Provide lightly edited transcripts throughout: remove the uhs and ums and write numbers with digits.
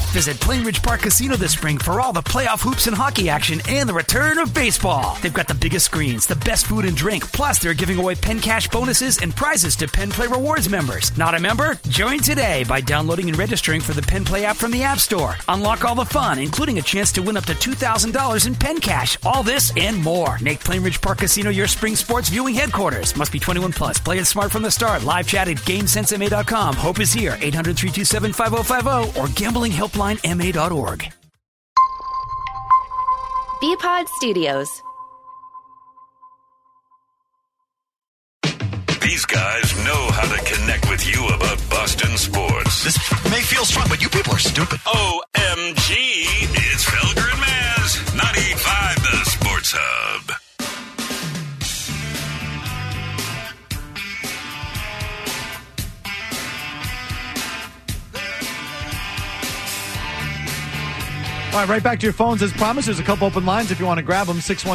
Visit Plainridge Park Casino this spring for all the playoff hoops and hockey action and the return of baseball. They've got the biggest screens, the best food and drink, plus they're giving away Penn Cash bonuses and prizes to Penn Play Rewards members. Not a member? Join today by downloading and registering for the Penn Play app from the App Store. Unlock all the fun, including a chance to win up to $2,000 in Penn Cash. All this and more. Make Plainridge Park Casino your spring sports viewing headquarters. Must be 21 plus. Play it smart from the start. Live chat at GameSenseMA.com. Hope is here. 800-327-5050 or gamblinghelplinema.org. BPod Studios. These guys know how to connect with you about Boston sports. This may feel strong, but you people are stupid. OMG, it's Felger and Maz, 98.5 The Sports Hub. All right, right back to your phones. As promised, there's a couple open lines if you want to grab them.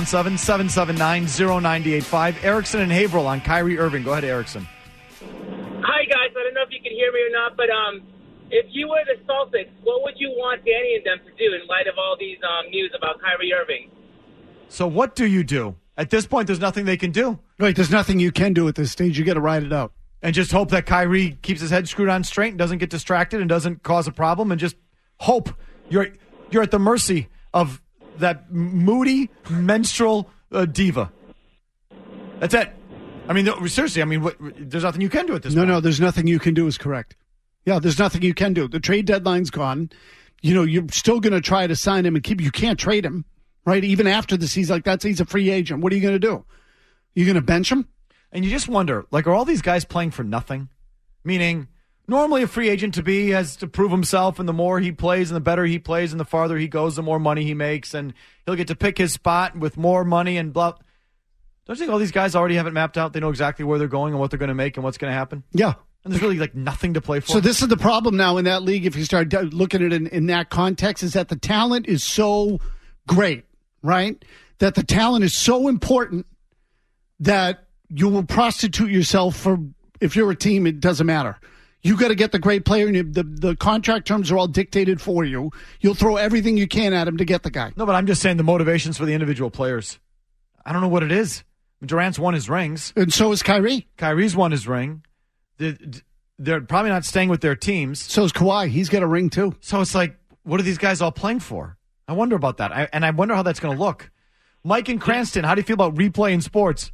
617-779-0985. Erickson and Haverhill on Kyrie Irving. Go ahead, Erickson. Hi, guys. I don't know if you can hear me or not, but if you were the Celtics, what would you want Danny and them to do in light of all these news about Kyrie Irving? So what do you do? At this point, there's nothing they can do. Right, there's nothing you can do at this stage. You got to ride it out. And just hope that Kyrie keeps his head screwed on straight and doesn't get distracted and doesn't cause a problem, and just hope you're at the mercy of that moody menstrual diva. That's it. I mean, seriously, there's nothing you can do at this point. No, there's nothing you can do is correct. Yeah, there's nothing you can do. The trade deadline's gone. You're still going to try to sign him and keep. You can't trade him, right? Even after the season, he's a free agent. What are you going to do? You going to bench him? And you just wonder, are all these guys playing for nothing? Meaning, normally a free agent has to prove himself, and the more he plays and the better he plays and the farther he goes, the more money he makes, and he'll get to pick his spot with more money and blah. Don't you think all these guys already have it mapped out? They know exactly where they're going and what they're going to make and what's going to happen? Yeah. And there's really nothing to play for. So this is the problem now in that league, if you start looking at it in that context, is that the talent is so great, right? That the talent is so important that you will prostitute yourself for, if you're a team, it doesn't matter. You got to get the great player, and the contract terms are all dictated for you. You'll throw everything you can at him to get the guy. No, but I'm just saying the motivations for the individual players. I don't know what it is. Durant's won his rings. And so is Kyrie. Kyrie's won his ring. They're probably not staying with their teams. So is Kawhi. He's got a ring too. So it's what are these guys all playing for? I wonder about that. I wonder how that's going to look. Mike in Cranston, how do you feel about replay in sports?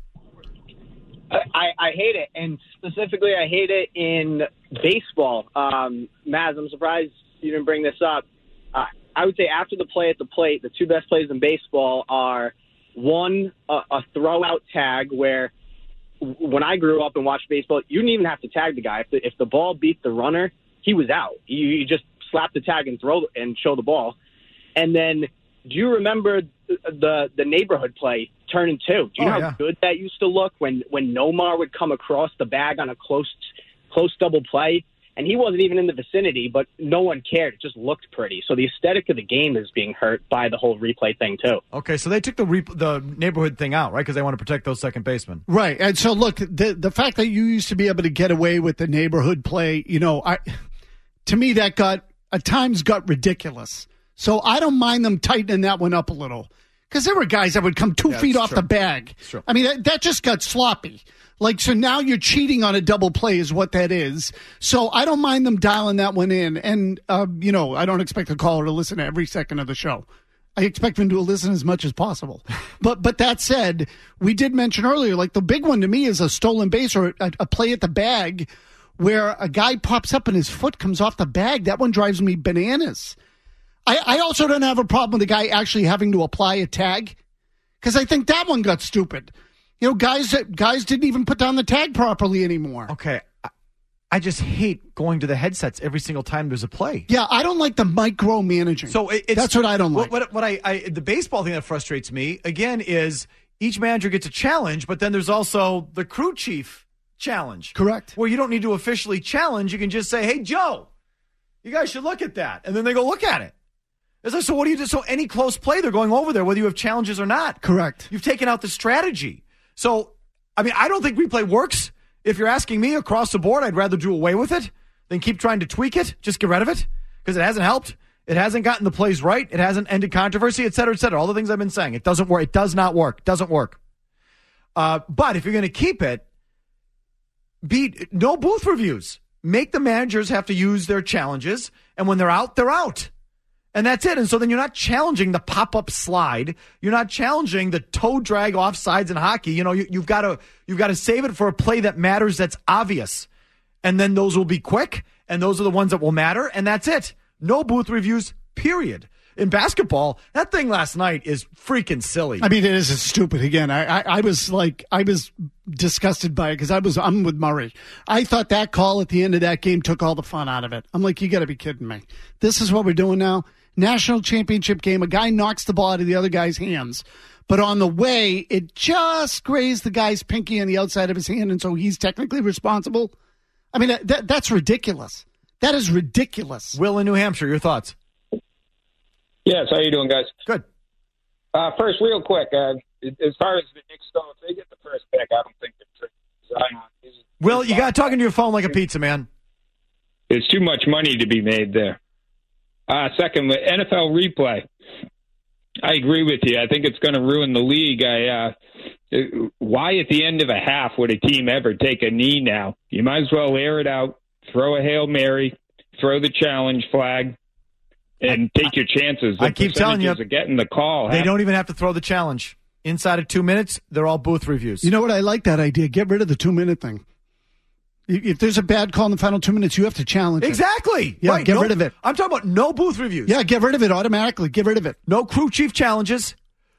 I hate it, and specifically I hate it in baseball. Maz, I'm surprised you didn't bring this up. I would say after the play at the plate, the two best plays in baseball are, one, a throw-out tag where when I grew up and watched baseball, you didn't even have to tag the guy. If the ball beat the runner, he was out. You just slap the tag and throw and show the ball. And then do you remember the neighborhood play, turn and two? Do you know how good that used to look when Nomar would come across the bag on a close double play? And he wasn't even in the vicinity, but no one cared. It just looked pretty. So the aesthetic of the game is being hurt by the whole replay thing, too. Okay, so they took the neighborhood thing out, right? Because they want to protect those second basemen. Right. And so, look, the fact that you used to be able to get away with the neighborhood play, to me, that at times got ridiculous. So I don't mind them tightening that one up a little. Because there were guys that would come 2 feet off the bag. I mean, that just got sloppy. So now you're cheating on a double play is what that is. So I don't mind them dialing that one in. And, I don't expect the caller to listen to every second of the show. I expect them to listen as much as possible. But that said, we did mention earlier, the big one to me is a stolen base or a play at the bag where a guy pops up and his foot comes off the bag. That one drives me bananas. I also don't have a problem with the guy actually having to apply a tag because I think that one got stupid. Guys didn't even put down the tag properly anymore. Okay. I just hate going to the headsets every single time there's a play. Yeah, I don't like the micromanaging. So that's what I don't like. What the baseball thing that frustrates me, again, is each manager gets a challenge, but then there's also the crew chief challenge. Correct. Where you don't need to officially challenge. You can just say, hey, Joe, you guys should look at that. And then they go look at it. So what do you do? So any close play, they're going over there, whether you have challenges or not. Correct. You've taken out the strategy. So, I don't think replay works. If you're asking me across the board, I'd rather do away with it than keep trying to tweak it. Just get rid of it because it hasn't helped. It hasn't gotten the plays right. It hasn't ended controversy, et cetera, et cetera. All the things I've been saying. It doesn't work. It does not work. It doesn't work. But if you're going to keep it, no booth reviews. Make the managers have to use their challenges, and when they're out, they're out. And that's it. And so then you're not challenging the pop-up slide. You're not challenging the toe drag offsides in hockey. You know, you've got to save it for a play that matters, that's obvious. And then those will be quick, and those are the ones that will matter, and that's it. No booth reviews, period. In basketball, that thing last night is freaking silly. I mean, it is stupid. Again, I was disgusted by it because I'm with Murray. I thought that call at the end of that game took all the fun out of it. I'm like, you got to be kidding me. This is what we're doing now? National championship game. A guy knocks the ball out of the other guy's hands. But on the way, it just grazed the guy's pinky on the outside of his hand, and so he's technically responsible. I mean, that's ridiculous. That is ridiculous. Will in New Hampshire, your thoughts? Yes, how you doing, guys? Good. First, real quick, as far as the Knicks go, if they get the first pick, I don't think that Zion is... Will, you got talking to your phone like a pizza, man. There's too much money to be made there. Second, NFL replay. I agree with you. I think it's going to ruin the league. Why at the end of a half would a team ever take a knee now? You might as well air it out, throw a Hail Mary, throw the challenge flag, and take your chances. I keep telling you, getting the call. They don't even have to throw the challenge. Inside of 2 minutes, they're all booth reviews. You know what? I like that idea. Get rid of the 2 minute thing. If there's a bad call in the final 2 minutes, you have to challenge it. Exactly. Yeah, right. get rid of it. I'm talking about no booth reviews. Yeah, get rid of it automatically. Get rid of it. No crew chief challenges.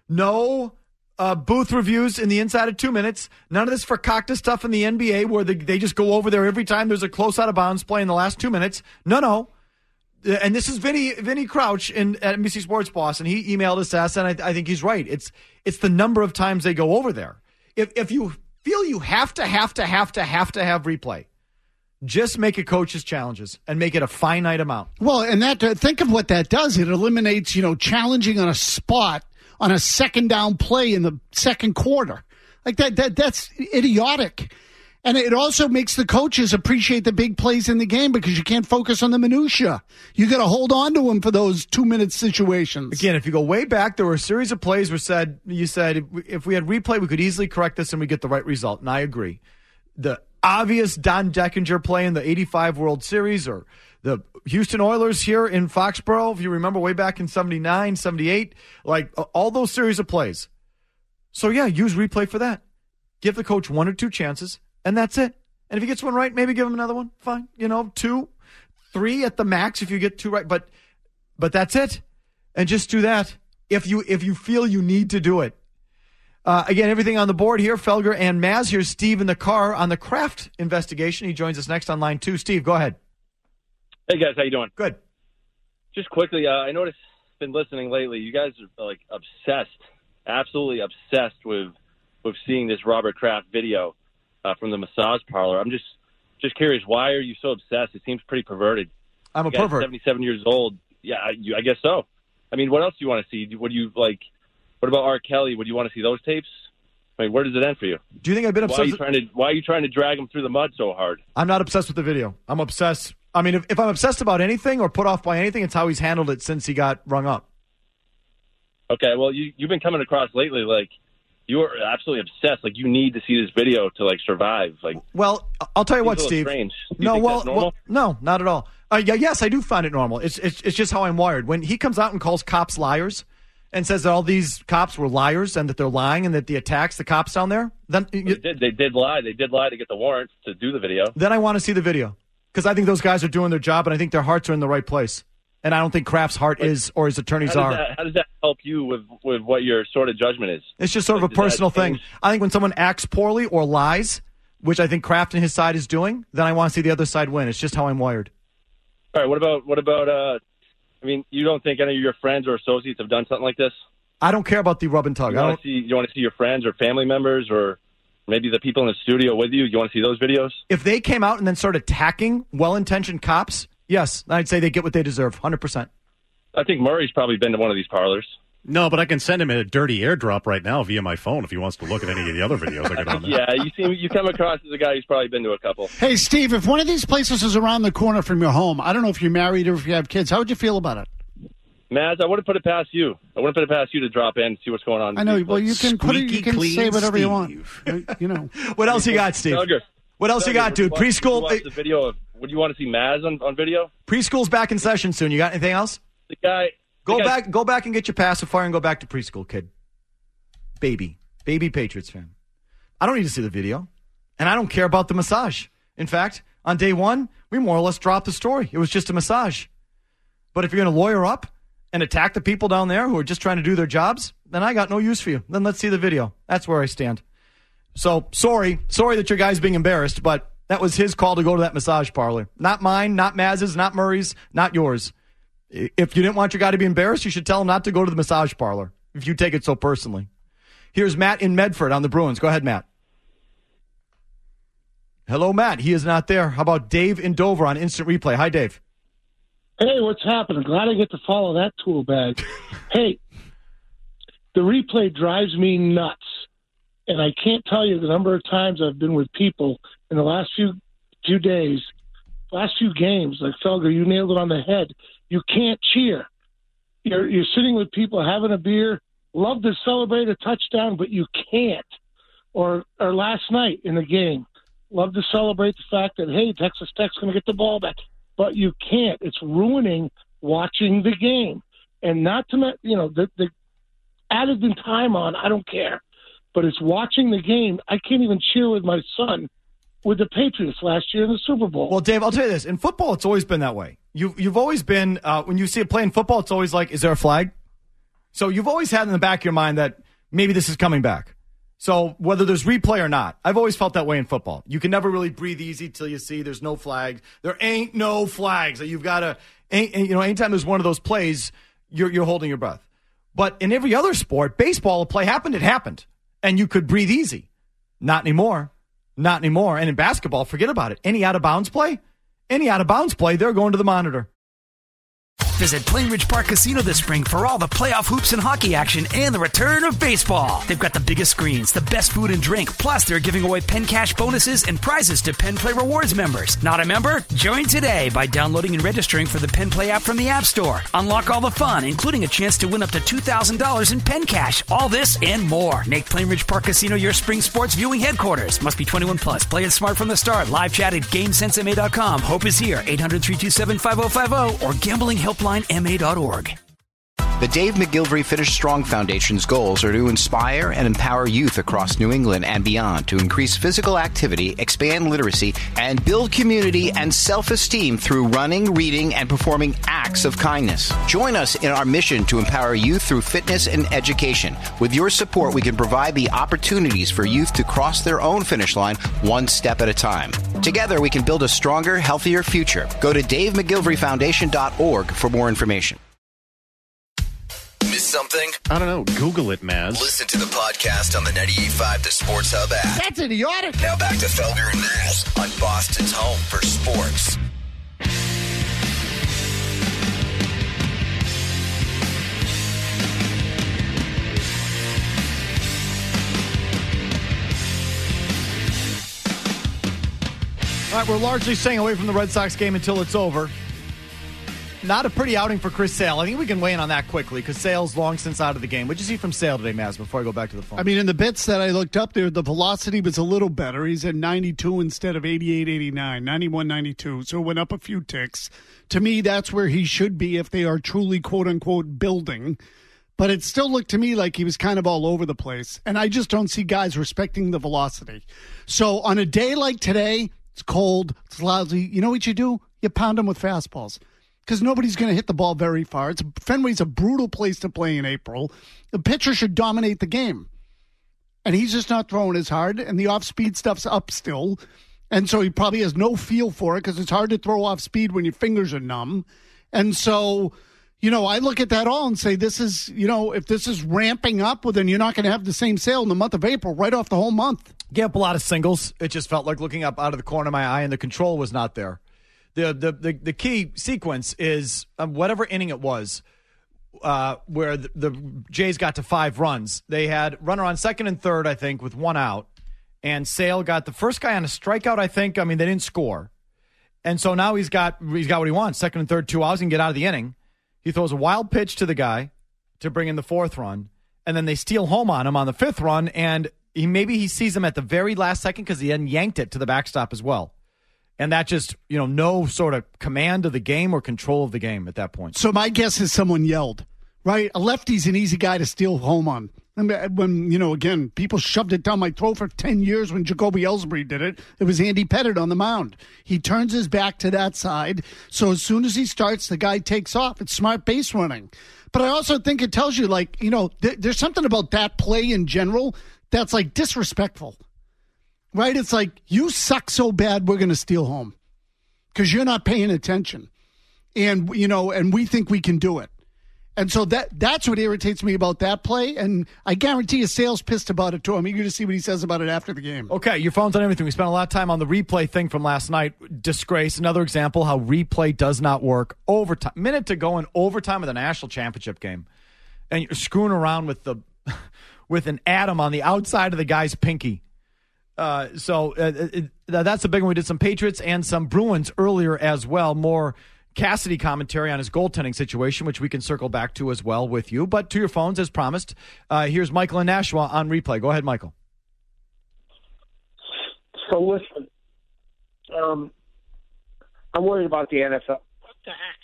No booth reviews in the inside of 2 minutes. None of this Fakakta stuff in the NBA where they just go over there every time there's a close out of bounds play in the last 2 minutes. No. And this is Vinny Crouch at NBC Sports Boss, and he emailed us, and I think he's right. It's the number of times they go over there. If you feel you have to have replay, just make it coaches' challenges and make it a finite amount. Well, and think of what that does. It eliminates, challenging on a spot on a second down play in the second quarter. Like that's idiotic. And it also makes the coaches appreciate the big plays in the game because you can't focus on the minutia. You got to hold on to them for those 2 minute situations. Again, if you go way back, there were a series of plays where you said if we had replay, we could easily correct this and we get the right result. And I agree. The obvious Don Deckinger play in the 85 World Series, or the Houston Oilers here in Foxborough, if you remember way back in 79, 78, like all those series of plays. So yeah, use replay for that. Give the coach 1 or 2 chances. And that's it. And if he gets one right, maybe give him another one. Fine. 2, 3 at the max if you get 2 right. But that's it. And just do that if you feel you need to do it. Again, everything on the board here. Felger and Maz. Here's Steve in the car on the Kraft investigation. He joins us next on line 2. Steve, go ahead. Hey, guys. How you doing? Good. Just quickly, I noticed, been listening lately, you guys are like obsessed, absolutely obsessed with seeing this Robert Kraft video. From the massage parlor. I'm just curious, why are you so obsessed? It seems pretty perverted. I'm a pervert. 77 years old. Yeah, I guess so. I mean, what else do you want to see? What about R. Kelly? Would you want to see those tapes? I mean, where does it end for you? Do you think I've been obsessed? Why are you trying to drag him through the mud so hard? I'm not obsessed with the video. I'm obsessed. I mean, if I'm obsessed about anything or put off by anything, it's how he's handled it since he got rung up. Okay, well, you've been coming across lately like you're absolutely obsessed. Like, you need to see this video to, survive. Well, I'll tell you what, Steve. Strange. No, not at all. Yes, I do find it normal. It's just how I'm wired. When he comes out and calls cops liars and says that all these cops were liars and that they're lying and that the attacks the cops down there, then they did lie. They did lie to get the warrant to do the video. Then I want to see the video because I think those guys are doing their job and I think their hearts are in the right place. And I don't think Kraft's heart is, or his attorneys are. How does that help you with what your sort of judgment is? It's just sort of a personal thing. I think when someone acts poorly or lies, which I think Kraft and his side is doing, then I want to see the other side win. It's just how I'm wired. All right. What about? I mean, you don't think any of your friends or associates have done something like this? I don't care about the rub and tug. You want to see your friends or family members or maybe the people in the studio with you? You want to see those videos? If they came out and then started attacking well-intentioned cops, yes, I'd say they get what they deserve, 100%. I think Murray's probably been to one of these parlors. No, but I can send him a dirty airdrop right now via my phone if he wants to look at any of the other videos I got on there. Yeah, you come across as a guy who's probably been to a couple. Hey, Steve, if one of these places is around the corner from your home, I don't know if you're married or if you have kids, how would you feel about it? Maz, I wouldn't put it past you. I wouldn't put it past you to drop in and see what's going on. I know. Well, you can put it. You can say whatever you want. You know. What else you got, Steve? What else you got, dude? Preschool. Watch the video. Would you want to see Maz on video? Preschool's back in session soon. You got anything else? The guy. Go back and get your pacifier and go back to preschool, kid. Baby Patriots fan. I don't need to see the video, and I don't care about the massage. In fact, on day one, we more or less dropped the story. It was just a massage. But if you're going to lawyer up and attack the people down there who are just trying to do their jobs, then I got no use for you. Then let's see the video. That's where I stand. So sorry that your guy's being embarrassed, but that was his call to go to that massage parlor. Not mine, not Maz's, not Murray's, not yours. If you didn't want your guy to be embarrassed, you should tell him not to go to the massage parlor if you take it so personally. Here's Matt in Medford on the Bruins. Go ahead, Matt. Hello, Matt. He is not there. How about Dave in Dover on Instant Replay? Hi, Dave. Hey, what's happening? Glad I get to follow that tool bag. Hey, the replay drives me nuts. And I can't tell you the number of times I've been with people in the last few days, last few games, like Felger, you nailed it on the head. You can't cheer. You're sitting with people having a beer, love to celebrate a touchdown, but you can't. Or last night in the game, love to celebrate the fact that, hey, Texas Tech's going to get the ball back. But you can't. It's ruining watching the game. And not to, the added in time on, I don't care. But it's watching the game. I can't even cheer with my son with the Patriots last year in the Super Bowl. Well, Dave, I'll tell you this. In football, it's always been that way. You've always been, when you see a play in football, it's always like, is there a flag? So you've always had in the back of your mind that maybe this is coming back. So whether there's replay or not, I've always felt that way in football. You can never really breathe easy till you see there's no flag. There ain't no flags. You've got to, anytime there's one of those plays, you're holding your breath. But in every other sport, baseball, a play happened, it happened. And you could breathe easy. Not anymore. Not anymore. And in basketball, forget about it. Any out-of-bounds play, they're going to the monitor. Visit Plainridge Park Casino this spring for all the playoff hoops and hockey action and the return of baseball. They've got the biggest screens, the best food and drink, plus they're giving away Penn Cash bonuses and prizes to Penn Play Rewards members. Not a member? Join today by downloading and registering for the Penn Play app from the App Store. Unlock all the fun, including a chance to win up to $2,000 in Penn Cash. All this and more. Make Plainridge Park Casino your spring sports viewing headquarters. Must be 21 plus. Play it smart from the start. Live chat at GameSenseMA.com. Hope is here. 800-327-5050 or gamblinghelplinema.org. The Dave McGilvery Finish Strong Foundation's goals are to inspire and empower youth across New England and beyond to increase physical activity, expand literacy, and build community and self-esteem through running, reading, and performing acts of kindness. Join us in our mission to empower youth through fitness and education. With your support, we can provide the opportunities for youth to cross their own finish line one step at a time. Together, we can build a stronger, healthier future. Go to DaveMcGilveryFoundation.org for more information. Miss something? I don't know. Google it, Maz. Listen to the podcast on the 98.5 The Sports Hub app. That's idiotic. Now back to Felger and Maz on Boston's home for sports. All right, we're largely staying away from the Red Sox game until it's over. Not a pretty outing for Chris Sale. I think we can weigh in on that quickly because Sale's long since out of the game. What did you see from Sale today, Maz, before I go back to the phone? I mean, in the bits that I looked up there, the velocity was a little better. He's at 92 instead of 88, 89, 91, 92. So it went up a few ticks. To me, that's where he should be if they are truly, quote-unquote, building. But it still looked to me like he was kind of all over the place. And I just don't see guys respecting the velocity. So on a day like today, it's cold, it's lousy. You know what you do? You pound them with fastballs. Because nobody's going to hit the ball very far. Fenway's a brutal place to play in April. The pitcher should dominate the game. And he's just not throwing as hard, and the off-speed stuff's up still. And so he probably has no feel for it because it's hard to throw off speed when your fingers are numb. And so, I look at that all and say this is, if this is ramping up, well, then you're not going to have the same sale in the month of April, right off the whole month. Gave up a lot of singles. It just felt like looking up out of the corner of my eye, and the control was not there. The key sequence is whatever inning it was where the Jays got to 5 runs. They had runner on second and third, I think, with 1 out. And Sale got the first guy on a strikeout, I think. I mean, they didn't score. And so now he's got what he wants, second and third, 2 outs, and get out of the inning. He throws a wild pitch to the guy to bring in the 4th run, and then they steal home on him on the 5th run, and he sees him at the very last second because he hadn't yanked it to the backstop as well. And that just, no sort of command of the game or control of the game at that point. So my guess is someone yelled, right? A lefty's an easy guy to steal home on. When, again, people shoved it down my throat for 10 years when Jacoby Ellsbury did it. It was Andy Pettitte on the mound. He turns his back to that side. So as soon as he starts, the guy takes off. It's smart base running. But I also think it tells you, there's something about that play in general that's, disrespectful. Right? It's like, you suck so bad, we're going to steal home because you're not paying attention. And, and we think we can do it. And so that's what irritates me about that play. And I guarantee Sale's pissed about it, too. I'm eager to see what he says about it after the game. Okay, your phone's on everything. We spent a lot of time on the replay thing from last night. Disgrace. Another example how replay does not work. Overtime. Minute to go in overtime of the national championship game. And you're screwing around with with an atom on the outside of the guy's pinky. That's a big one. We did some Patriots and some Bruins earlier as well. More Cassidy commentary on his goaltending situation, which we can circle back to as well with you. But to your phones, as promised, here's Michael in Nashua on replay. Go ahead, Michael. So listen, I'm worried about the NFL. What the heck?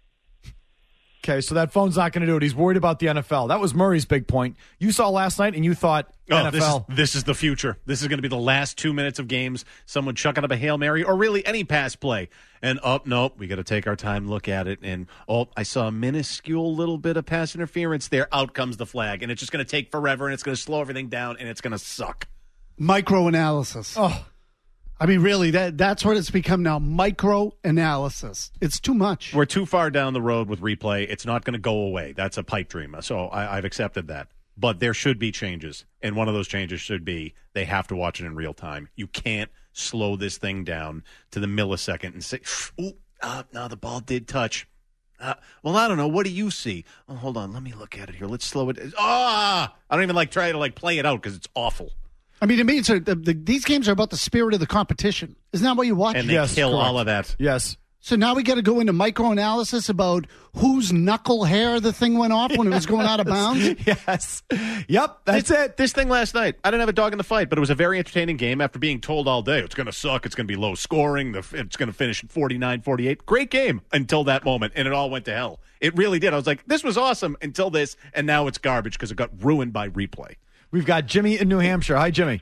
Okay, so that phone's not going to do it. He's worried about the NFL. That was Murray's big point. You saw last night and you thought NFL. This is the future. This is going to be the last 2 minutes of games. Someone chucking up a Hail Mary or really any pass play. And, nope, we got to take our time, look at it. And, I saw a minuscule little bit of pass interference there. Out comes the flag. And it's just going to take forever, and it's going to slow everything down, and it's going to suck. Microanalysis. Oh. I mean, really, that's what it's become now, micro-analysis. It's too much. We're too far down the road with replay. It's not going to go away. That's a pipe dream. So I've accepted that. But there should be changes, and one of those changes should be they have to watch it in real time. You can't slow this thing down to the millisecond and say, no, the ball did touch. Well, I don't know. What do you see? Oh, hold on. Let me look at it here. Let's slow it. I don't even try to play it out because it's awful. I mean, to me, these games are about the spirit of the competition. Isn't that what you watch? And they kill all of that. Yes. So now we got to go into microanalysis about whose knuckle hair the thing went off when it was going out of bounds? Yes. Yep, that's it. This thing last night, I didn't have a dog in the fight, but it was a very entertaining game after being told all day, it's going to suck, it's going to be low scoring, it's going to finish at 49-48. Great game until that moment, and it all went to hell. It really did. I was like, this was awesome until this, and now it's garbage because it got ruined by replay. We've got Jimmy in New Hampshire. Hi, Jimmy.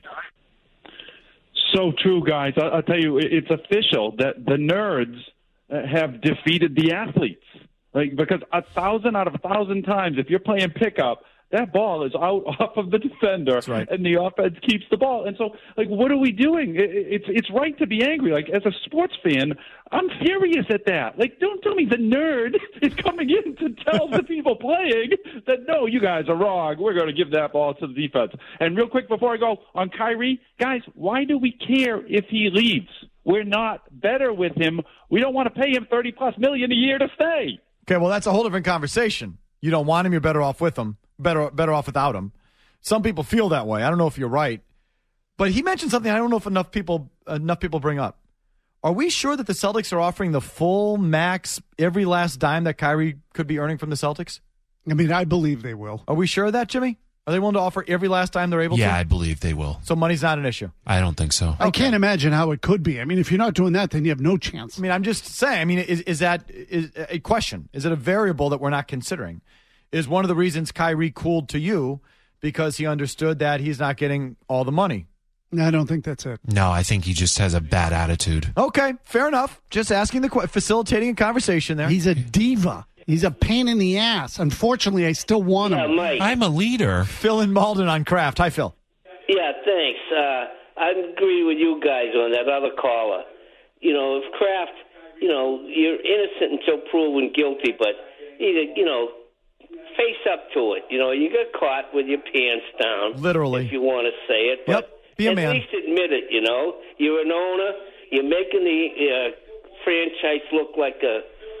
So true, guys. I'll tell you, it's official that the nerds have defeated the athletes. Because 1,000 out of 1,000 times, if you're playing pickup, that ball is out off of the defender, right, and the offense keeps the ball. And so, what are we doing? It's right to be angry. As a sports fan, I'm furious at that. Don't tell me the nerd is coming in to tell the people playing that, no, you guys are wrong. We're going to give that ball to the defense. And real quick before I go, on Kyrie, guys, why do we care if he leaves? We're not better with him. We don't want to pay him $30+ million a year to stay. Okay, well, that's a whole different conversation. You don't want him, you're better off with him. Better off without him. Some people feel that way. I don't know if you're right. But he mentioned something I don't know if enough people bring up. Are we sure that the Celtics are offering the full max, every last dime that Kyrie could be earning from the Celtics? I mean, I believe they will. Are we sure of that, Jimmy? Are they willing to offer every last dime they're able to? Yeah, I believe they will. So money's not an issue? I don't think so. I can't imagine how it could be. I mean, if you're not doing that, then you have no chance. I mean, I'm just saying, I mean, is that a question? Is it a variable that we're not considering? Is one of the reasons Kyrie cooled to you because he understood that he's not getting all the money? No, I don't think that's it. No, I think he just has a bad attitude. Okay, fair enough. Just asking facilitating a conversation there. He's a diva. He's a pain in the ass. Unfortunately, I still want him. Mike. I'm a leader. Phil in Malden on Kraft. Hi, Phil. Yeah, thanks. I agree with you guys on that other caller. If Kraft, you're innocent until proven guilty, but either, face up to it. You got caught with your pants down. Literally. If you want to say it. But be a man. At least admit it, You're an owner. You're making the franchise look like a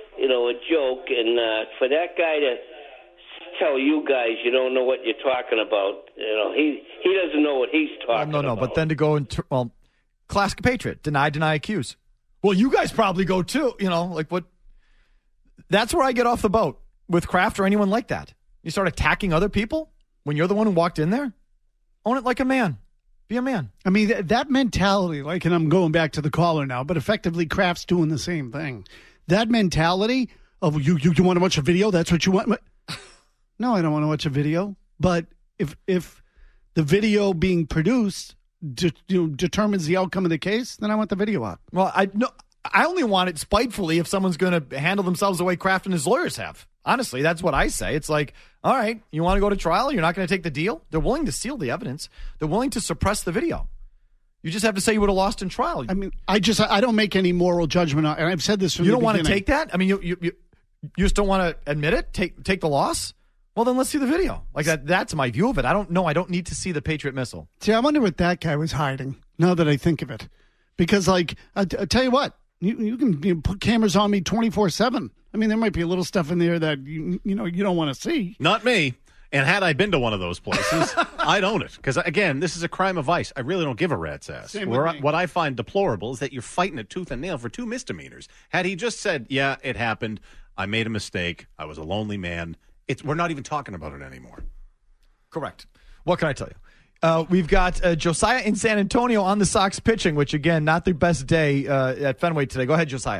joke. And for that guy to tell you guys you don't know what you're talking about, he doesn't know what he's talking about. No, but then to go and, classic Patriot, deny, accuse. Well, you guys probably go too, what? That's where I get off the boat. with Kraft or anyone like that. You start attacking other people when you're the one who walked in there. Own it like a man. Be a man. I mean, that mentality, and I'm going back to the caller now, but effectively Kraft's doing the same thing. That mentality of you want to watch a video? That's what you want? No, I don't want to watch a video. But if the video being produced determines the outcome of the case, then I want the video out. Well, I only want it spitefully if someone's going to handle themselves the way Kraft and his lawyers have. Honestly, that's what I say. It's like, all right, you want to go to trial? You're not going to take the deal? They're willing to seal the evidence. They're willing to suppress the video. You just have to say you would have lost in trial. I mean, I don't make any moral judgment on, and I've said this from the beginning. You don't want to take that? I mean, you just don't want to admit it? Take the loss? Well, then let's see the video. Like that's my view of it. I don't need to see the Patriot missile. See, I wonder what that guy was hiding, now that I think of it. Because, I tell you what, you can put cameras on me 24/7. I mean, there might be a little stuff in there that you don't want to see. Not me. And had I been to one of those places, I'd own it. Because, again, this is a crime of vice. I really don't give a rat's ass. What I find deplorable is that you're fighting it tooth and nail for 2 misdemeanors. Had he just said, yeah, it happened, I made a mistake, I was a lonely man, we're not even talking about it anymore. Correct. What can I tell you? We've got Josiah in San Antonio on the Sox pitching, which, again, not the best day at Fenway today. Go ahead, Josiah.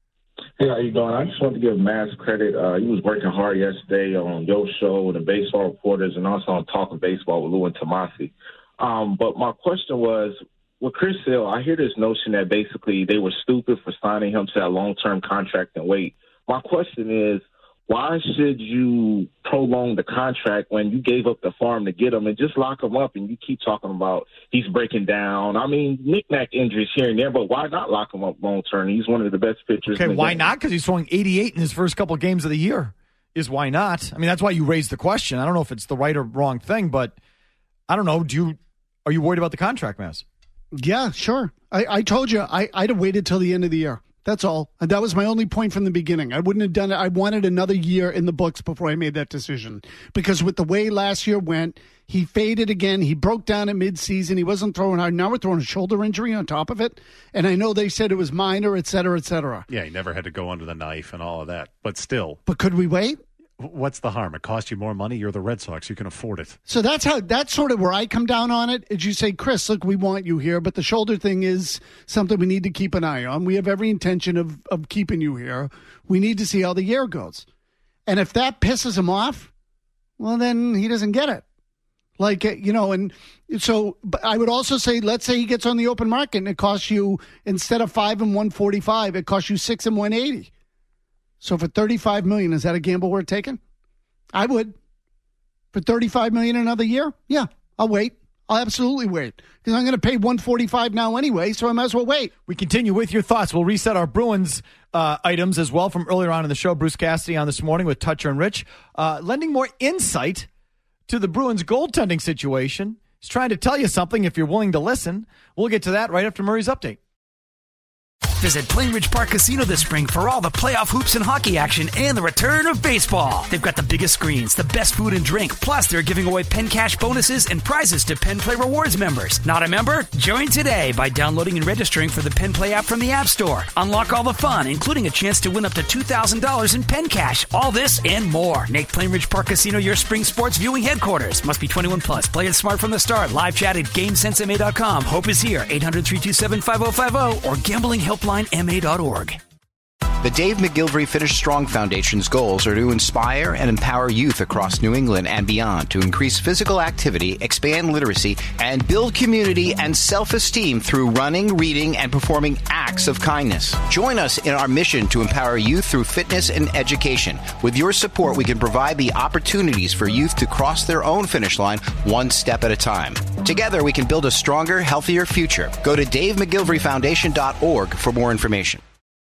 Hey, how you doing? I just want to give Maz credit. He was working hard yesterday on your show, the Baseball Reporters, and also on Talking Baseball with Lou and Tomasi. But my question was, with Chris Sale, I hear this notion that basically they were stupid for signing him to that long-term contract and wait. My question is, why should you prolong the contract when you gave up the farm to get him and just lock him up and you keep talking about he's breaking down? I mean, knick-knack injuries here and there, but why not lock him up long-term? He's one of the best pitchers. Okay, why not? Because he's throwing 88 in his first couple of games of the year. Why not? I mean, that's why you raised the question. I don't know if it's the right or wrong thing, but I don't know. Are you worried about the contract, Maz? Yeah, sure. I told you I'd have waited till the end of the year. That's all. And that was my only point from the beginning. I wouldn't have done it. I wanted another year in the books before I made that decision. Because with the way last year went, he faded again. He broke down at midseason. He wasn't throwing hard. Now we're throwing a shoulder injury on top of it. And I know they said it was minor, et cetera, et cetera. Yeah, he never had to go under the knife and all of that. But still. But could we wait? What's the harm? It costs you more money. You're the Red Sox. You can afford it. So that's sort of where I come down on it. Is you say, Chris, look, we want you here, but the shoulder thing is something we need to keep an eye on. We have every intention of keeping you here. We need to see how the year goes. And if that pisses him off, well, then he doesn't get it. And so but I would also say, let's say he gets on the open market and it costs you, instead of $5 and $145, it costs you $6 and $180. So for $35 million, is that a gamble worth taking? I would. For $35 million another year? Yeah, I'll wait. I'll absolutely wait. Because I'm going to pay $145 now anyway, so I might as well wait. We continue with your thoughts. We'll reset our Bruins items as well from earlier on in the show. Bruce Cassidy on this morning with Toucher and Rich. Lending more insight to the Bruins goaltending situation. He's trying to tell you something if you're willing to listen. We'll get to that right after Murray's update. Visit Plainridge Park Casino this spring for all the playoff hoops and hockey action and the return of baseball. They've got the biggest screens, the best food and drink, plus they're giving away Penn Cash bonuses and prizes to Penn Play Rewards members. Not a member? Join today by downloading and registering for the Penn Play app from the App Store. Unlock all the fun, including a chance to win up to $2,000 in Penn Cash. All this and more. Make Plainridge Park Casino your spring sports viewing headquarters. Must be 21 plus. Play it smart from the start. Live chat at GameSenseMA.com. Hope is here. 800-327-5050 or GamblingHelpLineMA.org. The Dave McGilvery Finish Strong Foundation's goals are to inspire and empower youth across New England and beyond to increase physical activity, expand literacy, and build community and self-esteem through running, reading, and performing acts of kindness. Join us in our mission to empower youth through fitness and education. With your support, we can provide the opportunities for youth to cross their own finish line one step at a time. Together, we can build a stronger, healthier future. Go to DaveMcGilveryFoundation.org for more information.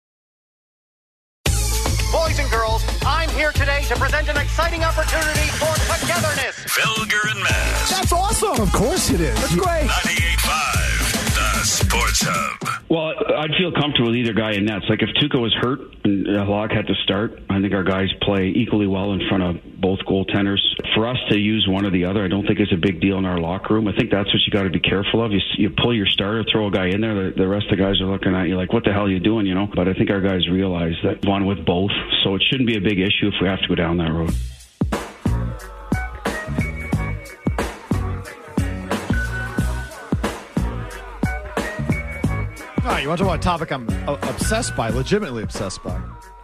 Boys and girls, I'm here today to present an exciting opportunity for togetherness. Felger and Maz. That's awesome. Of course it is. That's great. 98.5 The Sports Hub. Well, I'd feel comfortable with either guy in nets. Like if Tuukka was hurt and Halak had to start, I think our guys play equally well in front of both goaltenders. For us to use one or the other, I don't think it's a big deal in our locker room. I think that's what you got to be careful of. You pull your starter, throw a guy in there, the rest of the guys are looking at you like, what the hell are you doing, you know? But I think our guys realize that one with both, so it shouldn't be a big issue if we have to go down that road. All right, you want to talk about a topic I'm obsessed by, legitimately obsessed by.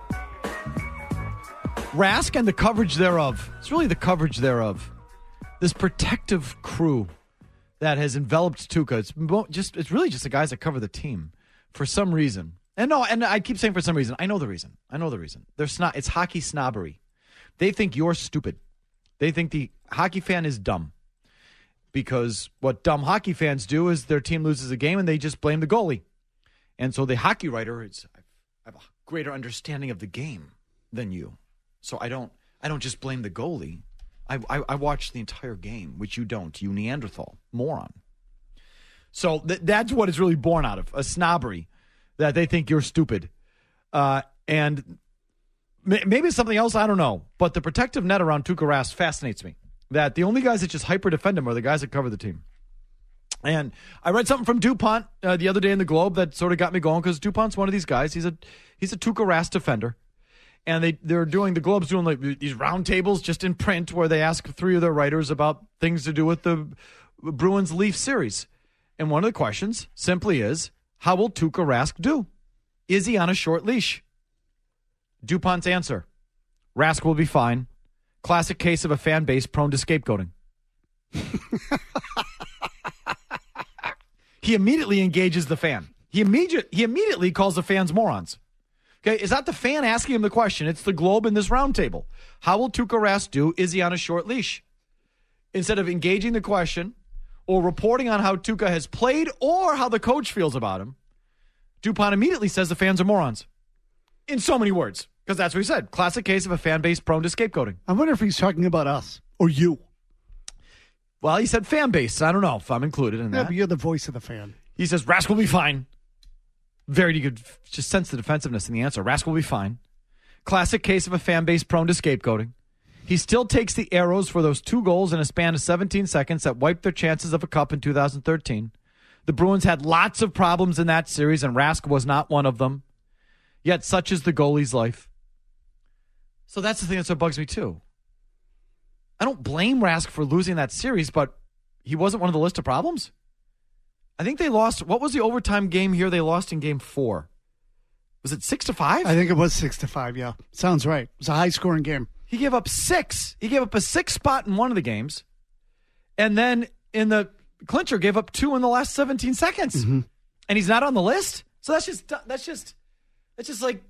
Rask and the coverage thereof. It's really the coverage thereof. This protective crew that has enveloped Tuukka. It's really just the guys that cover the team for some reason. And I keep saying for some reason. I know the reason. It's hockey snobbery. They think you're stupid. They think the hockey fan is dumb. Because what dumb hockey fans do is their team loses a game and they just blame the goalie. And so the hockey writer I have a greater understanding of the game than you. So I don't just blame the goalie. I watch the entire game, which you don't. You Neanderthal moron. So that's what it's really born out of, a snobbery that they think you're stupid. And maybe it's something else, I don't know. But the protective net around Tuukka Rask fascinates me. That the only guys that just hyper-defend him are the guys that cover the team. And I read something from DuPont the other day in the Globe that sort of got me going because DuPont's one of these guys. He's a Tuukka Rask defender. And the Globe's doing like these round tables just in print where they ask three of their writers about things to do with the Bruins-Leaf series. And one of the questions simply is, how will Tuukka Rask do? Is he on a short leash? DuPont's answer, Rask will be fine. Classic case of a fan base prone to scapegoating. He immediately engages the fan. He immediately calls the fans morons. Okay, it's not the fan asking him the question. It's the Globe in this roundtable. How will Tuukka Rask do? Is he on a short leash? Instead of engaging the question or reporting on how Tuukka has played or how the coach feels about him, DuPont immediately says the fans are morons. In so many words. Because that's what he said. Classic case of a fan base prone to scapegoating. I wonder if he's talking about us or you. Well, he said fan base. I don't know if I'm included in that. But you're the voice of the fan. He says, Rask will be fine. Very good. Just sense the defensiveness in the answer. Rask will be fine. Classic case of a fan base prone to scapegoating. He still takes the arrows for those 2 goals in a span of 17 seconds that wiped their chances of a cup in 2013. The Bruins had lots of problems in that series, and Rask was not one of them. Yet such is the goalie's life. So that's the thing that sort of bugs me, too. I don't blame Rask for losing that series, but he wasn't one of the list of problems. I think they lost. What was the overtime game here? They lost in game 4. Was it 6-5? I think it was 6-5. Yeah, sounds right. It was a high scoring game. He gave up 6. He gave up a 6 spot in one of the games, and then in the clincher gave up 2 in the last 17 seconds. Mm-hmm. And he's not on the list. So that's just like.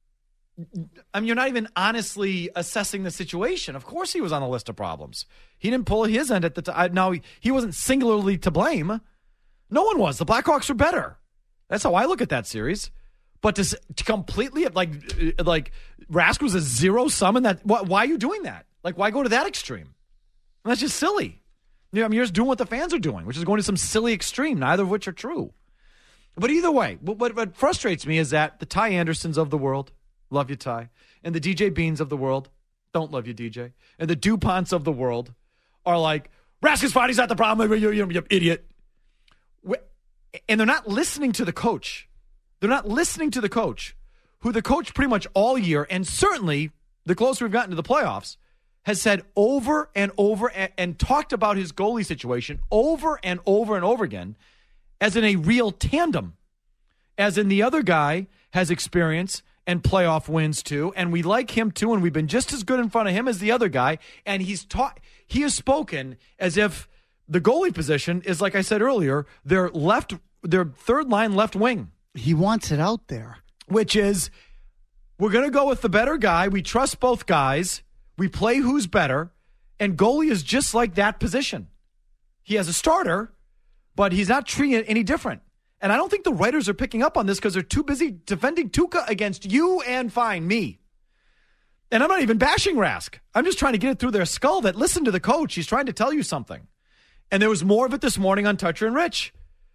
I mean, you're not even honestly assessing the situation. Of course he was on the list of problems. He didn't pull his end at the time. Now, he wasn't singularly to blame. No one was. The Blackhawks were better. That's how I look at that series. But to completely, like Rask was a zero-sum in that. Why are you doing that? Like, why go to that extreme? That's just silly. You know, I mean, you're just doing what the fans are doing, which is going to some silly extreme, neither of which are true. But either way, what frustrates me is that the Ty Andersons of the world, love you, Ty, and the DJ Beans of the world, don't love you, DJ, and the DuPonts of the world are like, Rask is fine, he's not the problem, you idiot. And they're not listening to the coach. They're not listening to the coach, who the coach pretty much all year, and certainly the closer we've gotten to the playoffs, has said over and over and talked about his goalie situation over and over and over again as in a real tandem. As in the other guy has experience and playoff wins too, and we like him too, and we've been just as good in front of him as the other guy, and he has spoken as if the goalie position is, like I said earlier, their third line left wing. He wants it out there. Which is, we're going to go with the better guy. We trust both guys. We play who's better. And goalie is just like that position. He has a starter, but he's not treating it any different. And I don't think the writers are picking up on this because they're too busy defending Tuukka against you and me. And I'm not even bashing Rask. I'm just trying to get it through their skull that listen to the coach. He's trying to tell you something. And there was more of it this morning on Toucher and Rich.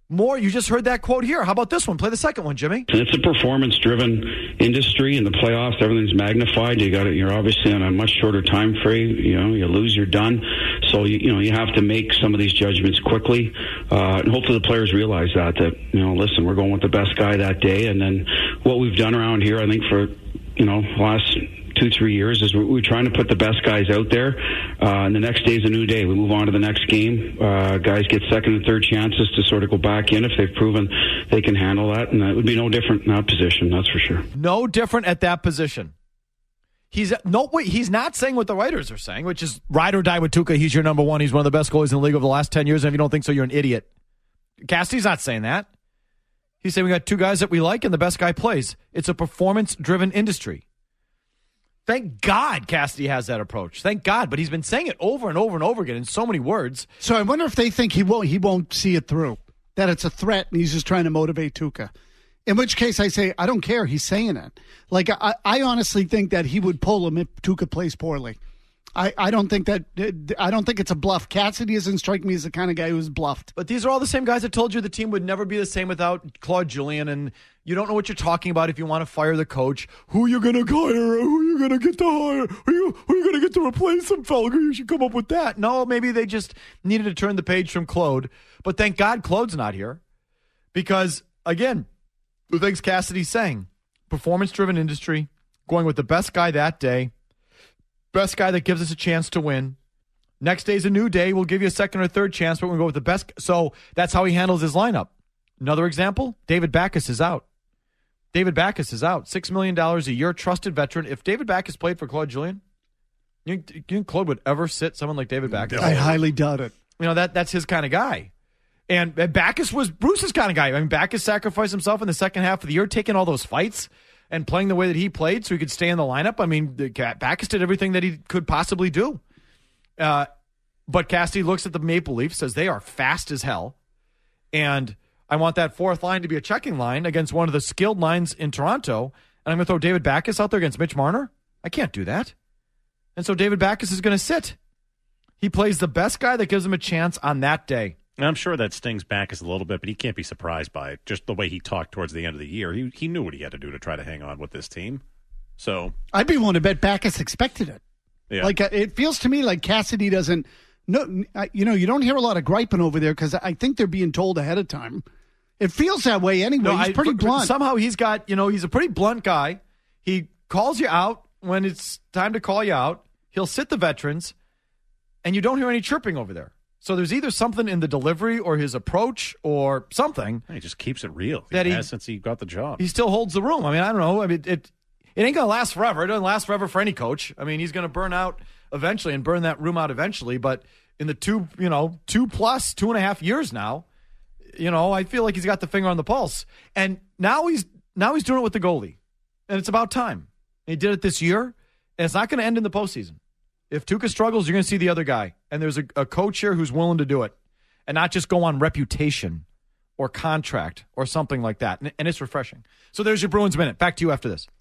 You just heard that quote here. How about this one? Play the second one, Jimmy. It's a performance-driven industry. In the playoffs, everything's magnified. You're obviously on a much shorter time frame. You lose, you're done. So you have to make some of these judgments quickly, and hopefully the players realize that listen, we're going with the best guy that day. And then what we've done around here, I think for last 2-3 years, is we're trying to put the best guys out there, and the next day is a new day. We move on to the next game. Guys get second and third chances to sort of go back in if they've proven they can handle that, and that would be no different in that position, that's for sure. No different at that position. He's not saying what the writers are saying, which is ride or die with Tuukka. He's your number one. He's one of the best goalies in the league over the last 10 years, and if you don't think so, you're an idiot. Cassidy's not saying that. He's saying we got two guys that we like, and the best guy plays. It's a performance-driven industry. Thank God Cassidy has that approach. Thank God. But he's been saying it over and over and over again in so many words. So I wonder if they think he won't see it through, that it's a threat and he's just trying to motivate Tuukka. In which case I say, I don't care. He's saying it. Like, I honestly think that he would pull him if Tuukka plays poorly. I don't think it's a bluff. Cassidy doesn't strike me as the kind of guy who's bluffed. But these are all the same guys that told you the team would never be the same without Claude Julien, and you don't know what you're talking about if you want to fire the coach. Who are you going to hire? Who are you going to get to hire? Who are you going to get to replace him, Felger? You should come up with that. No, maybe they just needed to turn the page from Claude. But thank God Claude's not here. Because, again, the things Cassidy's saying, performance-driven industry, going with the best guy that day, best guy that gives us a chance to win. Next day's a new day. We'll give you a second or third chance, but we're going to go with the best. So that's how he handles his lineup. Another example, David Backes is out. David Backes is out. $6 million a year, trusted veteran. If David Backes played for Claude Julien, you think Claude would ever sit someone like David Backes? I highly doubt it. That's his kind of guy. And Backes was Bruce's kind of guy. I mean, Backes sacrificed himself in the second half of the year, taking all those fights and playing the way that he played so he could stay in the lineup. I mean, Backes did everything that he could possibly do. But Cassidy looks at the Maple Leafs, says they are fast as hell. And I want that fourth line to be a checking line against one of the skilled lines in Toronto. And I'm going to throw David Backes out there against Mitch Marner? I can't do that. And so David Backes is going to sit. He plays the best guy that gives him a chance on that day. And I'm sure that stings Backes a little bit, but he can't be surprised by it. Just the way he talked towards the end of the year. He knew what he had to do to try to hang on with this team. So I'd be willing to bet Backes expected it. Yeah. Like, it feels to me like Cassidy doesn't. No, you don't hear a lot of griping over there because I think they're being told ahead of time. It feels that way anyway. No, he's pretty blunt. Somehow he's got, he's a pretty blunt guy. He calls you out when it's time to call you out. He'll sit the veterans, and you don't hear any chirping over there. So there's either something in the delivery or his approach or something. He just keeps it real. He has since he got the job. He still holds the room. I mean, I don't know. I mean, it ain't going to last forever. It doesn't last forever for any coach. I mean, he's going to burn out eventually and burn that room out eventually. But in the 2.5 years now, I feel like he's got the finger on the pulse. And now he's doing it with the goalie. And it's about time. He did it this year, and it's not going to end in the postseason. If Tuukka struggles, you're going to see the other guy. And there's a coach here who's willing to do it and not just go on reputation or contract or something like that. And it's refreshing. So there's your Bruins Minute. Back to you after this.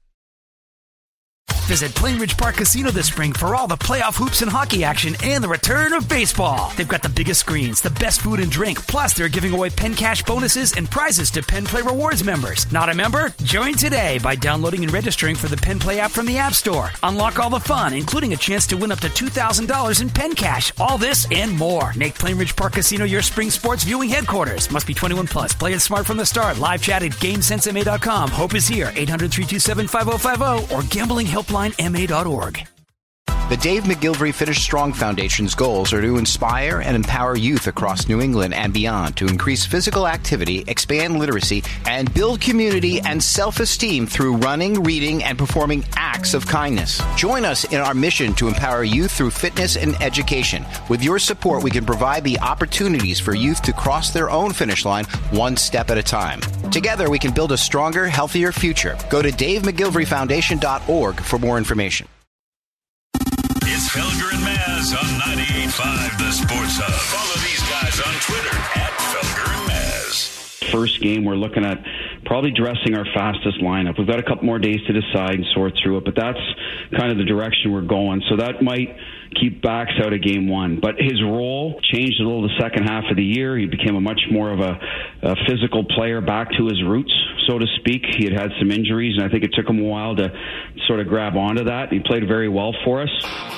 Visit Plainridge Park Casino this spring for all the playoff hoops and hockey action and the return of baseball. They've got the biggest screens, the best food and drink, plus they're giving away Penn Cash bonuses and prizes to Penn Play Rewards members. Not a member? Join today by downloading and registering for the Penn Play app from the App Store. Unlock all the fun, including a chance to win up to $2,000 in Penn Cash. All this and more. Make Plainridge Park Casino your spring sports viewing headquarters. Must be 21 plus. Play it smart from the start. Live chat at GameSenseMA.com. Hope is here. 800-327-5050 or gamblinghelplinema.org. The Dave McGilvery Finish Strong Foundation's goals are to inspire and empower youth across New England and beyond to increase physical activity, expand literacy, and build community and self-esteem through running, reading, and performing acts of kindness. Join us in our mission to empower youth through fitness and education. With your support, we can provide the opportunities for youth to cross their own finish line one step at a time. Together, we can build a stronger, healthier future. Go to DaveMcGilveryFoundation.org for more information. It's Felger and Maz on 98.5 The Sports Hub. Follow these guys on Twitter @Felger and Maz. First game, we're looking at probably dressing our fastest lineup. We've got a couple more days to decide and sort through it, but that's kind of the direction we're going. So that might keep backs out of game one. But his role changed a little the second half of the year. He became a much more of a physical player, back to his roots, so to speak. He had some injuries, and I think it took him a while to sort of grab onto that. He played very well for us.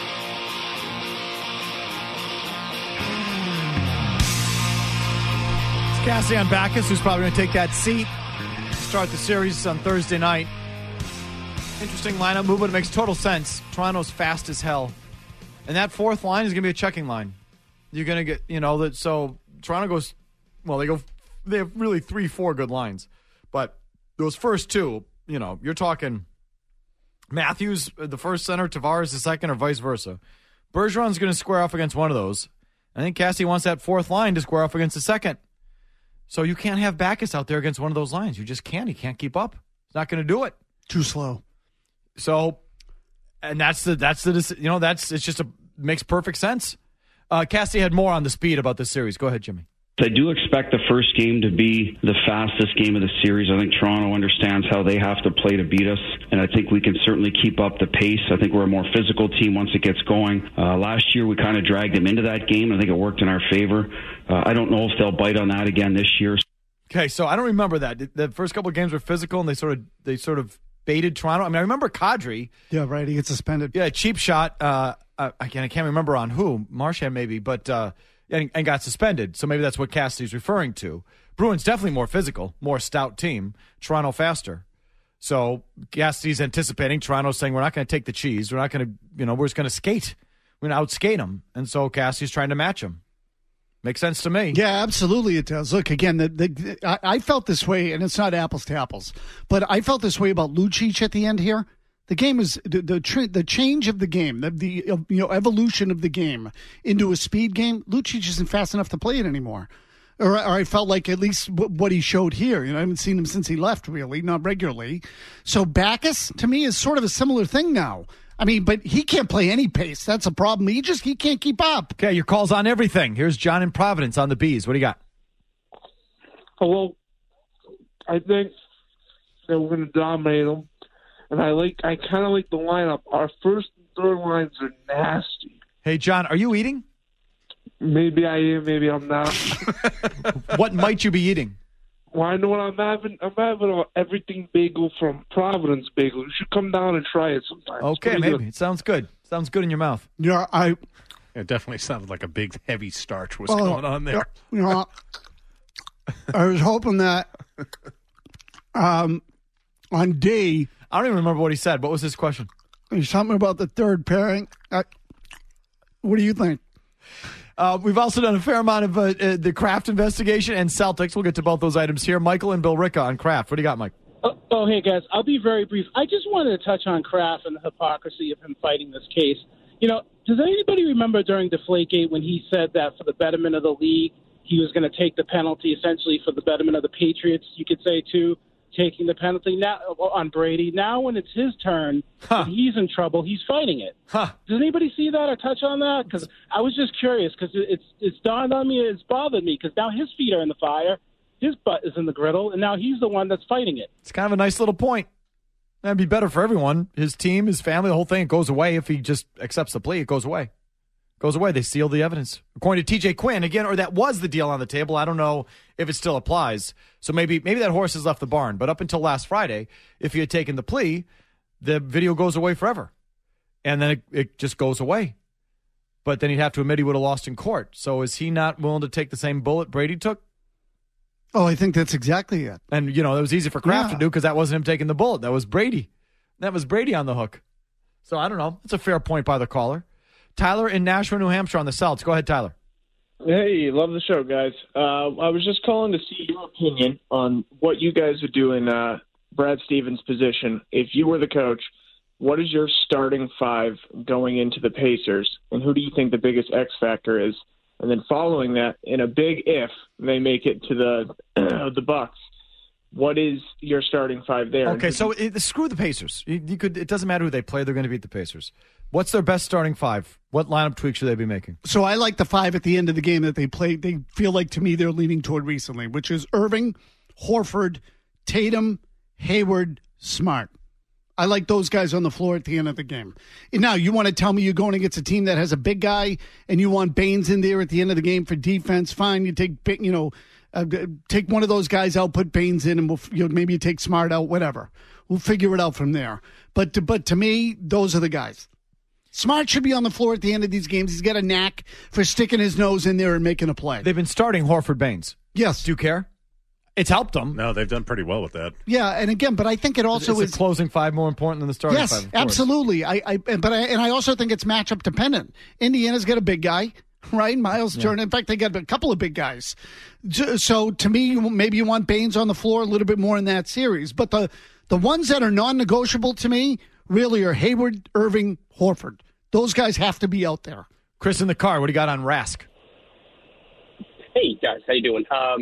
Cassian Backus, who's probably going to take that seat, start the series on Thursday night. Interesting lineup movement. It makes total sense. Toronto's fast as hell. And that fourth line is going to be a checking line. You're going to get, so Toronto goes, they have really 3-4 good lines. But those first two, you're talking Matthews, the first center, Tavares the second, or vice versa. Bergeron's going to square off against one of those. I think Cassie wants that fourth line to square off against the second. So you can't have Backus out there against one of those lines. You just can't. He can't keep up. He's not going to do it. Too slow. So, and makes perfect sense. Cassie had more on the speed about this series. Go ahead, Jimmy. I do expect the first game to be the fastest game of the series. I think Toronto understands how they have to play to beat us, and I think we can certainly keep up the pace. I think we're a more physical team once it gets going. Last year, we kind of dragged them into that game, and I think it worked in our favor. I don't know if they'll bite on that again this year. Okay, so I don't remember that. The first couple of games were physical, and they sort of baited Toronto. I mean, I remember Kadri. Yeah, right. He gets suspended. Yeah, cheap shot. I can't remember on who. Marchand maybe, but and got suspended. So maybe that's what Cassidy's referring to. Bruins definitely more physical, more stout team. Toronto faster. So Cassidy's anticipating Toronto saying we're not going to take the cheese. We're not going to, we're just going to skate. We're going to outskate them. And so Cassidy's trying to match them. Makes sense to me. Yeah, absolutely it does. Look, again, I felt this way, and it's not apples to apples, but I felt this way about Lucic at the end here. The game is the change of the game, the evolution of the game into a speed game. Lucic isn't fast enough to play it anymore. Or I felt like at least what he showed here. I haven't seen him since he left, really, not regularly. So Backus, to me, is sort of a similar thing now. I mean, but he can't play any pace. That's a problem. He can't keep up. Okay, your call's on everything. Here's John in Providence on the Bees. What do you got? Well, I think that we're going to dominate them. And I kind of like the lineup. Our first and third lines are nasty. Hey, John, are you eating? Maybe I am, maybe I'm not. What might you be eating? Well, I know what I'm having. I'm having an everything bagel from Providence Bagel. You should come down and try it sometime. Okay, maybe. Good. It sounds good. Sounds good in your mouth. Yeah, it definitely sounded like a big, heavy starch was going on there. I was hoping that on D. I don't even remember what he said. What was his question? There's something about the third pairing. What do you think? We've also done a fair amount of the Kraft investigation and Celtics. We'll get to both those items here. Michael and Bill Ricca on Kraft. What do you got, Mike? Oh, hey, guys. I'll be very brief. I just wanted to touch on Kraft and the hypocrisy of him fighting this case. Does anybody remember during Deflategate when he said that for the betterment of the league, he was going to take the penalty essentially for the betterment of the Patriots, you could say, too? Taking the penalty now on Brady. Now when it's his turn, when he's in trouble, he's fighting it. Does anybody see that or touch on that? Because I was just curious because it's dawned on me, it's bothered me because now his feet are in the fire, his butt is in the griddle, and now he's the one that's fighting it. It's kind of a nice little point. That'd be better for everyone. His team, his family, the whole thing. It goes away if he just accepts the plea. It goes away. Goes away. They seal the evidence. According to TJ Quinn, again, or that was the deal on the table. I don't know if it still applies. So maybe that horse has left the barn. But up until last Friday, if he had taken the plea, the video goes away forever. And then it just goes away. But then he'd have to admit he would have lost in court. So is he not willing to take the same bullet Brady took? Oh, I think that's exactly it. And, it was easy for Kraft to do because that wasn't him taking the bullet. That was Brady. That was Brady on the hook. So I don't know. It's a fair point by the caller. Tyler in Nashua, New Hampshire on the Celts. Go ahead, Tyler. Hey, love the show, guys. I was just calling to see your opinion on what you guys would do in Brad Stevens' position. If you were the coach, what is your starting five going into the Pacers, and who do you think the biggest X factor is? And then following that, in a big if they make it to the Bucks, what is your starting five there? Okay, so screw the Pacers. It doesn't matter who they play; they're going to beat the Pacers. What's their best starting five? What lineup tweaks should they be making? So I like the five at the end of the game that they played. They feel like, to me, they're leaning toward recently, which is Irving, Horford, Tatum, Hayward, Smart. I like those guys on the floor at the end of the game. And now, you want to tell me you're going against a team that has a big guy and you want Baines in there at the end of the game for defense? Fine, you take take one of those guys out, put Baines in, and maybe you take Smart out, whatever. We'll figure it out from there. But to me, those are the guys. Smart should be on the floor at the end of these games. He's got a knack for sticking his nose in there and making a play. They've been starting Horford Baines. Yes. Do you care? It's helped them. No, they've done pretty well with that. Yeah, and again, but I think it also is the closing five more important than the starting five? Yes, absolutely. I also think it's matchup dependent. Indiana's got a big guy, right? Miles Turner. In fact, they got a couple of big guys. So to me, maybe you want Baines on the floor a little bit more in that series. But the ones that are non-negotiable to me really are Hayward, Irving, Horford. Those guys have to be out there. Chris in the car, what do you got on Rask? Hey, guys. How you doing?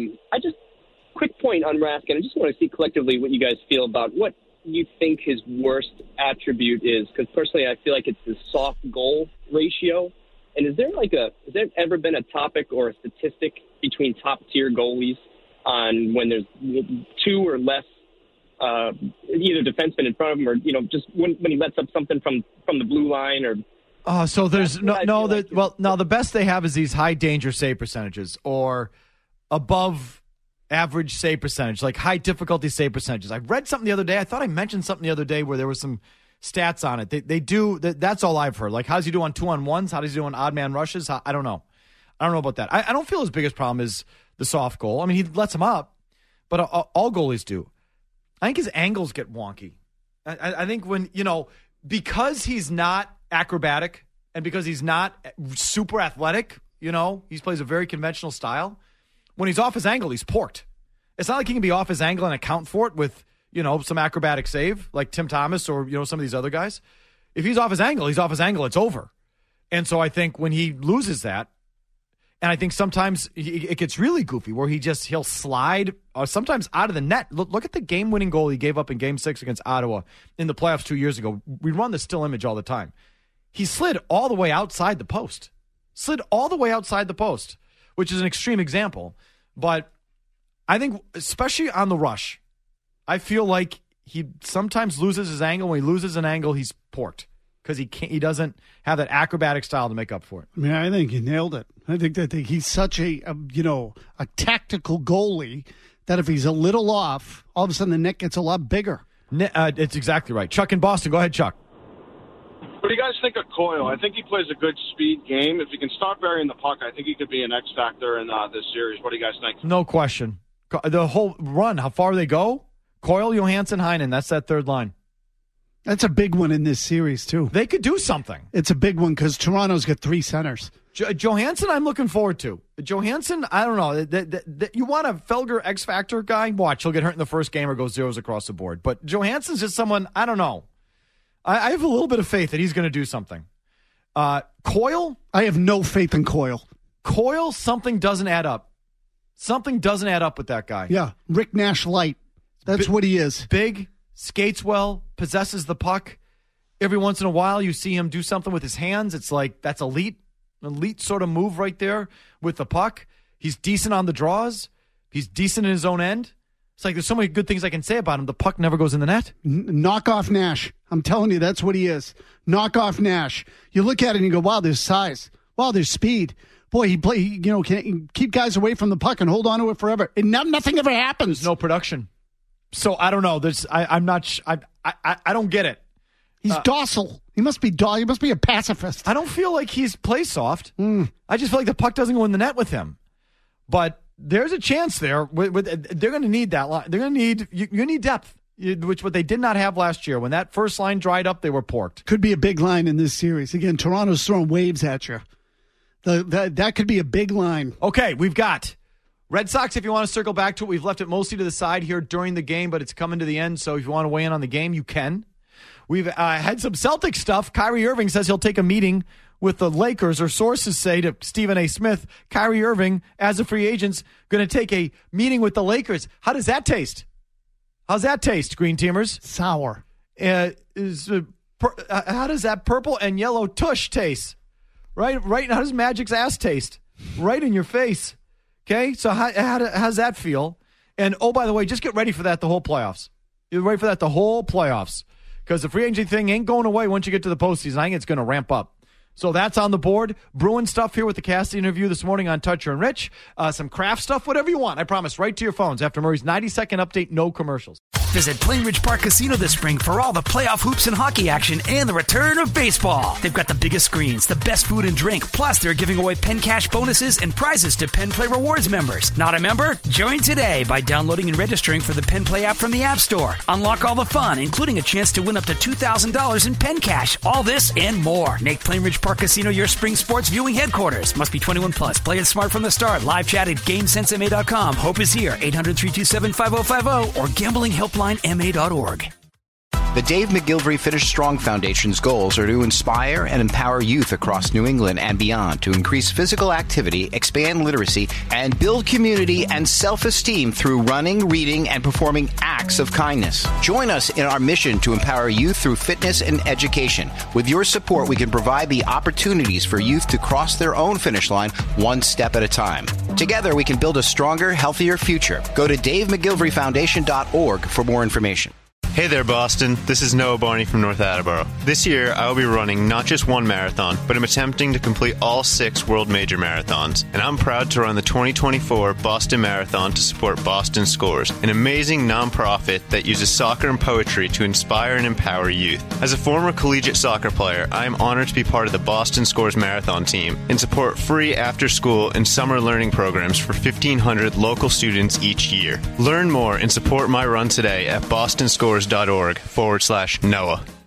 Quick point on Rask, and I just want to see collectively what you guys feel about what you think his worst attribute is. Because personally, I feel like it's the soft goal ratio. And has there ever been a topic or a statistic between top-tier goalies on when there's two or less either defenseman in front of him or, just when he lets up something from the blue line or... So there's the best they have is these high danger save percentages or above average save percentage, like high difficulty save percentages. I read something the other day. I thought I mentioned something the other day where there was some stats on it. They do. That's all I've heard. Like, how does he do on 2-on-1s? How does he do on odd man rushes? I don't know. I don't know about that. I don't feel his biggest problem is the soft goal. I mean, he lets them up, but all goalies do. I think his angles get wonky. I think when, because he's not acrobatic and because he's not super athletic, he plays a very conventional style. When he's off his angle, he's porked. It's not like he can be off his angle and account for it with, some acrobatic save like Tim Thomas or, some of these other guys. If he's off his angle, it's over. And so I think when he loses that, and I think sometimes it gets really goofy where he'll slide sometimes out of the net. Look at the game-winning goal he gave up in Game 6 against Ottawa in the playoffs 2 years ago. We run the still image all the time. He slid all the way outside the post. Which is an extreme example. But I think, especially on the rush, I feel like he sometimes loses his angle. When he loses an angle, he's porked because he doesn't have that acrobatic style to make up for it. I mean, I think you nailed it. I think that he's such a tactical goalie that if he's a little off, all of a sudden the net gets a lot bigger. It's exactly right. Chuck in Boston. Go ahead, Chuck. What do you guys think of Coyle? I think he plays a good speed game. If he can stop burying the puck, I think he could be an X factor in this series. What do you guys think? No question. The whole run, how far they go? Coyle, Johansson, Heinen. That's that third line. That's a big one in this series, too. They could do something. It's a big one because Toronto's got three centers. Johansson, I'm looking forward to. Johansson, I don't know. You want a Felger X Factor guy? Watch, he'll get hurt in the first game or go zeros across the board. But Johansson's just someone, I don't know. I have a little bit of faith that he's going to do something. Coyle? I have no faith in Coyle. Coyle, something doesn't add up. Something doesn't add up with that guy. Yeah, Rick Nash light. That's what he is. Big, skates well, possesses the puck. Every once in a while, you see him do something with his hands. It's like, that's elite sort of move right there with the puck. He's decent on the draws. He's decent in his own end. It's like there's so many good things I can say about him. The puck never goes in the net. Knock off Nash. I'm telling you, that's what he is. Knock off Nash. You look at it and you go, wow, there's size. Wow, there's speed. Boy, he can keep guys away from the puck and hold on to it forever. And nothing ever happens. There's no production. So I don't know. I don't get it. He's docile. He must be He must be a pacifist. I don't feel like he's play soft. I just feel like the puck doesn't go in the net with him. But there's a chance there. They're going to need that line. They're going to need you need depth, what they did not have last year. When that first line dried up, they were porked. Could be a big line in this series. Again, Toronto's throwing waves at you. That could be a big line. Okay, we've got Red Sox. If you want to circle back to it, we've left it mostly to the side here during the game, but it's coming to the end. So if you want to weigh in on the game, you can. We've had some Celtic stuff. Kyrie Irving says he'll take a meeting with the Lakers, or sources say to Stephen A. Smith, Kyrie Irving, as a free agent, going to take a meeting with the Lakers. How does that taste? How's that taste, Green Teamers? Sour. How does that purple and yellow tush taste? Right. How does Magic's ass taste? Right in your face. Okay, so how's that feel? And, oh, by the way, just get ready for that the whole playoffs. You're ready for that the whole playoffs. because the free agency thing ain't going away once you get to the postseason. I think it's going to ramp up. So that's on the board. Bruin stuff here with the Cassidy interview this morning on Toucher and Rich. Some craft stuff, whatever you want. I promise, right to your phones after Murray's 90-second update, no commercials. Visit Plainridge Park Casino this spring for all the playoff hoops and hockey action and the return of baseball. They've got the biggest screens, the best food and drink, plus they're giving away Penn Cash bonuses and prizes to Penn Play Rewards members. Not a member? Join today by downloading and registering for the Penn Play app from the App Store. Unlock all the fun, including a chance to win up to $2,000 in Penn Cash. All this and more. Make Plainridge Park Casino your spring sports viewing headquarters. Must be 21 plus. Play it smart from the start. Live chat at GameSenseMA.com. Hope is here. 800-327-5050 or GamblingHelplineMA.org. The Dave McGilvery Finish Strong Foundation's goals are to inspire and empower youth across New England and beyond to increase physical activity, expand literacy, and build community and self-esteem through running, reading, and performing acts of kindness. Join us in our mission to empower youth through fitness and education. With your support, we can provide the opportunities for youth to cross their own finish line one step at a time. Together, we can build a stronger, healthier future. Go to DaveMcGilveryFoundation.org for more information. Hey there, Boston. This is Noah Barney from North Attleboro. This year, I will be running not just one marathon, but I'm attempting to complete all 6 world major marathons. And I'm proud to run the 2024 Boston Marathon to support Boston Scores, an amazing nonprofit that uses soccer and poetry to inspire and empower youth. As a former collegiate soccer player, I am honored to be part of the Boston Scores Marathon team and support free after-school and summer learning programs for 1,500 local students each year. Learn more and support my run today at bostonscores.org/Noah.